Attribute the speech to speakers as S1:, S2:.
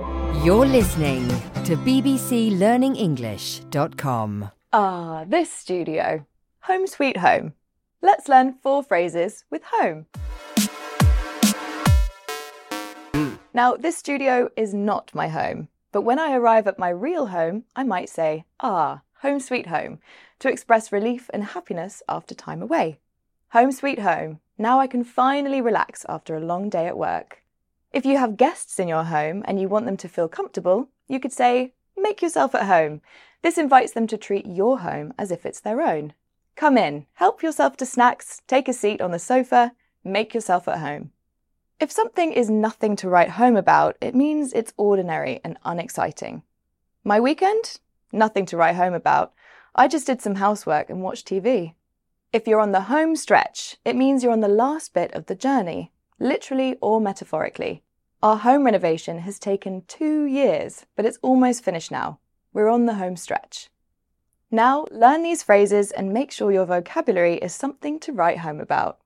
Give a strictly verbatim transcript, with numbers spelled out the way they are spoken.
S1: You're listening to b b c learning english dot com.
S2: Ah, this studio. Home sweet home. Let's learn four phrases with home. Now, this studio is not my home, but when I arrive at my real home, I might say, ah, home sweet home, to express relief and happiness after time away. Home sweet home. Now I can finally relax after a long day at work. If you have guests in your home and you want them to feel comfortable, you could say, make yourself at home. This invites them to treat your home as if it's their own. Come in, help yourself to snacks, take a seat on the sofa, make yourself at home. If something is nothing to write home about, it means it's ordinary and unexciting. My weekend? Nothing to write home about. I just did some housework and watched T V. If you're on the home stretch, it means you're on the last bit of the journey, literally or metaphorically. Our home renovation has taken two years, but it's almost finished now. We're on the home stretch. Now, learn these phrases and make sure your vocabulary is something to write home about.